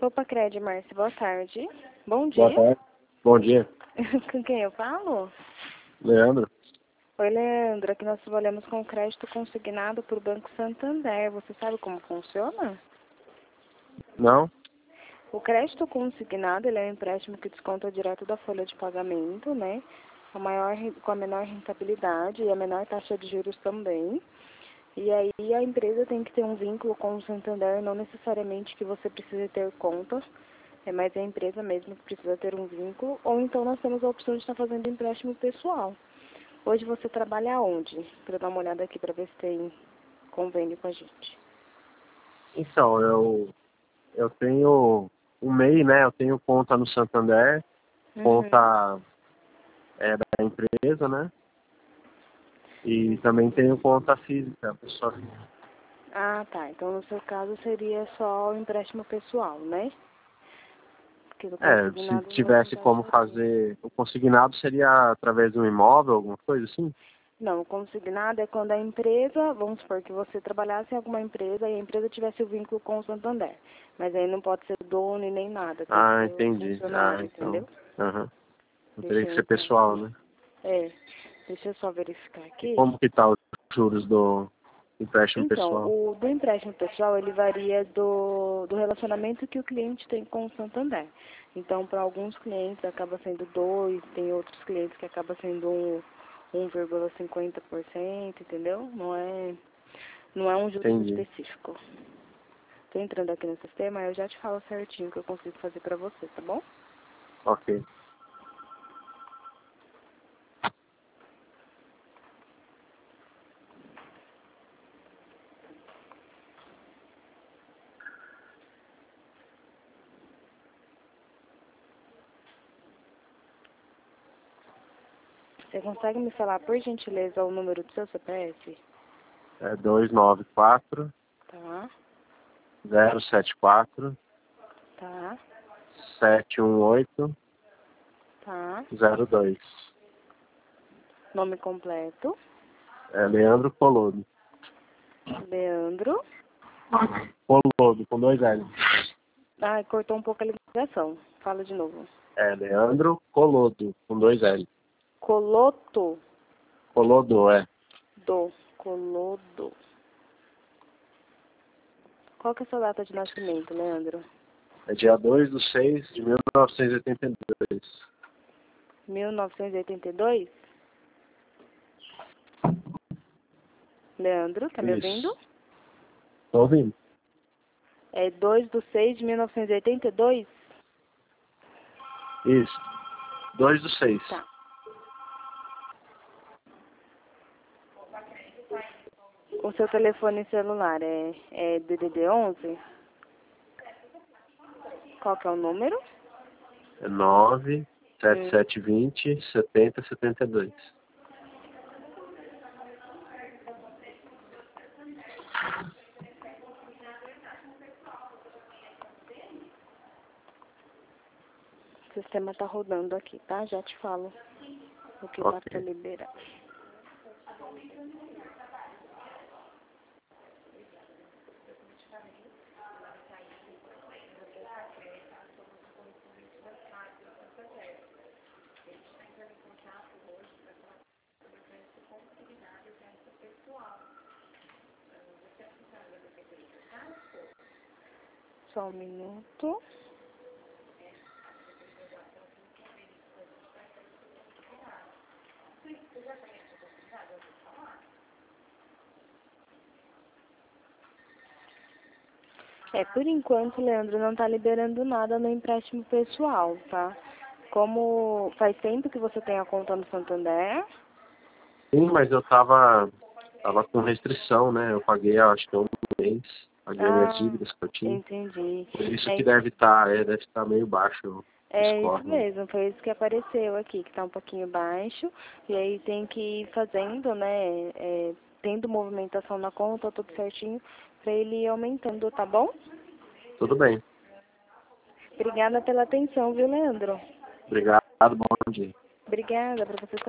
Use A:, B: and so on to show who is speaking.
A: Opa, Cred, Márcia, boa tarde. Bom dia.
B: Boa tarde. Bom dia.
A: Com quem eu falo?
B: Leandro.
A: Oi, Leandro. Aqui nós trabalhamos com crédito consignado por Banco Santander. Você sabe como funciona?
B: Não?
A: O crédito consignado, ele é um empréstimo que desconta direto da folha de pagamento, né? Com a menor rentabilidade e a menor taxa de juros também. E aí a empresa tem que ter um vínculo com o Santander, não necessariamente que você precise ter conta, mas é a empresa mesmo que precisa ter um vínculo, ou então nós temos a opção de estar fazendo empréstimo pessoal. Hoje você trabalha aonde? Para dar uma olhada aqui para ver se tem convênio com a gente.
B: Então, eu tenho um MEI, né? Eu tenho conta no Santander, conta da empresa, né? E também tenho conta física, pessoa física.
A: Ah, tá. Então no seu caso seria só o empréstimo pessoal, né? Porque no
B: Se
A: consignado não
B: tivesse como
A: encaixaria.
B: fazer, o consignado seria através de um imóvel, alguma coisa assim?
A: Não, o consignado é quando a empresa, vamos supor que você trabalhasse em alguma empresa e a empresa tivesse o vínculo com o Santander. Mas aí não pode ser dono e nem nada, tem que
B: Ah,
A: ser o
B: entendi.
A: funcionário,
B: Então.
A: entendeu?
B: Aham.
A: Deixa
B: Teria que
A: eu
B: ser
A: entrar
B: pessoal,
A: aqui.
B: né?
A: Deixa eu só verificar
B: E
A: aqui.
B: como que tá os juros do empréstimo
A: Então,
B: pessoal?
A: o do empréstimo pessoal, ele varia do relacionamento que o cliente tem com o Santander. Então, para alguns clientes acaba sendo 2, tem outros clientes que acaba sendo 1,50%, entendeu? Não é um juros
B: Entendi.
A: específico. Tô entrando aqui no sistema, eu já te falo certinho o que eu consigo fazer para você, tá bom?
B: Ok.
A: Você consegue me falar, por gentileza, o número do seu CPF?
B: É 294
A: Tá,
B: 074
A: tá,
B: 718
A: tá.
B: 02.
A: Nome completo,
B: É Leandro Colodo.
A: Leandro.
B: Colodo, com 2 L.
A: Ah, cortou um pouco a ligação. Fala de novo.
B: É Leandro Colodo, com 2 L.
A: Coloto
B: Colodo, é.
A: Colodo. Qual que é a sua data de nascimento, Leandro?
B: É dia 2/6/1982.
A: 1982? Leandro, tá me ouvindo?
B: Isso. Tô ouvindo.
A: É 2/6/1982?
B: Isso. 2/6.
A: Tá. O seu telefone celular é DDD 11? Qual que é o número?
B: É 97720 7072.
A: O sistema tá rodando aqui, tá? Já te falo o que dá pra
B: Ok.
A: liberar. Só um minuto. Por enquanto, Leandro, não tá liberando nada no empréstimo pessoal, tá? Como faz tempo que você tem a conta no Santander?
B: Sim, mas eu tava com restrição, né? Eu paguei, acho que um mês. Paguei as minhas
A: Ah,
B: dívidas que eu tinha.
A: entendi.
B: Por isso que
A: É,
B: deve estar meio baixo o
A: é isso
B: score, né?
A: mesmo, foi isso que apareceu aqui, que tá um pouquinho baixo. E aí tem que ir fazendo, né? Tendo movimentação na conta, tudo certinho, pra ele ir aumentando, tá bom?
B: Tudo bem.
A: Obrigada pela atenção, viu, Leandro?
B: Obrigado, bom dia.
A: Obrigada pra você